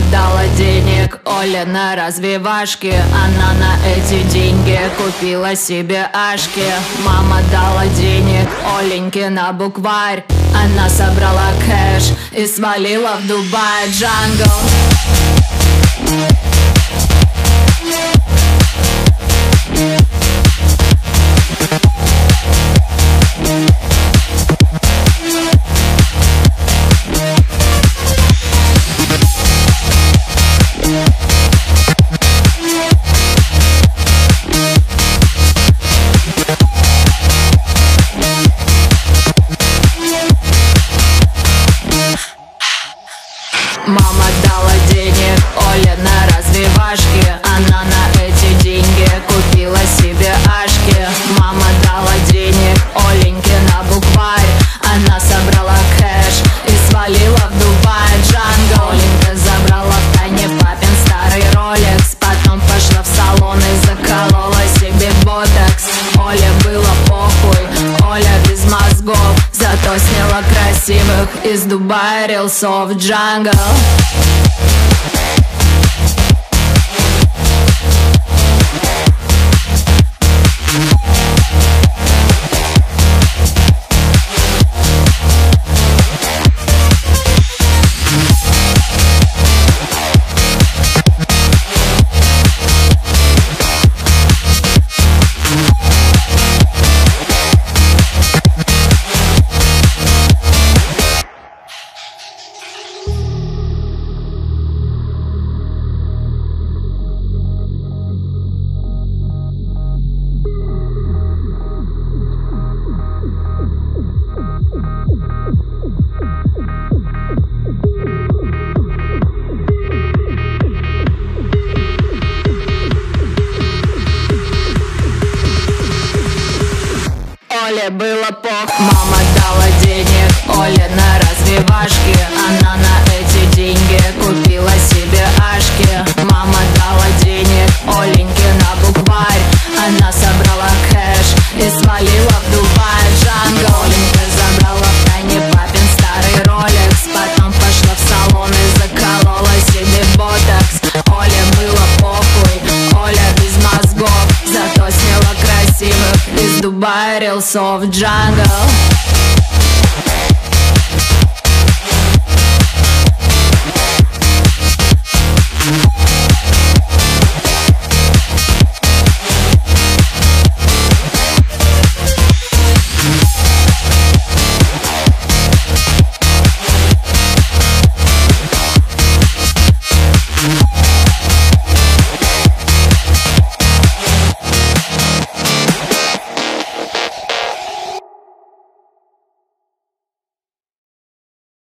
дала денег Оле на развивашки. Она на эти деньги купила себе ашки. Мама дала денег Оленьке на букварь. Она собрала кэш и свалила в Дубай. Джангл. Мама дала денег Оле на развивашки. Она на эти деньги купила себе ашки. Мама дала денег Оленьке на букварь. Она собрала кэш и свалила в Дубай. Джангл. Оленька забрала в тайне папин старый ролекс. Потом пошла в салон и заколола себе ботокс. Оле было похуй, Оля без мозгов, зато сняла красивых из Дубая рилсов. Джангл. Оле было пох. Мама дала денег Оле на развивашки. Она на эти деньги купила себе ашки. Мама дала денег Оленьке на букварь. Она собрала кэш и свалила в Дубай. Джангл. Оленька забрала в тайне папин старый ролекс. Потом пошла в салон и заколола себе ботокс. Оле было похуй, Оля без мозгов, зато сняла красивых из Дубая рилсов. Джангл.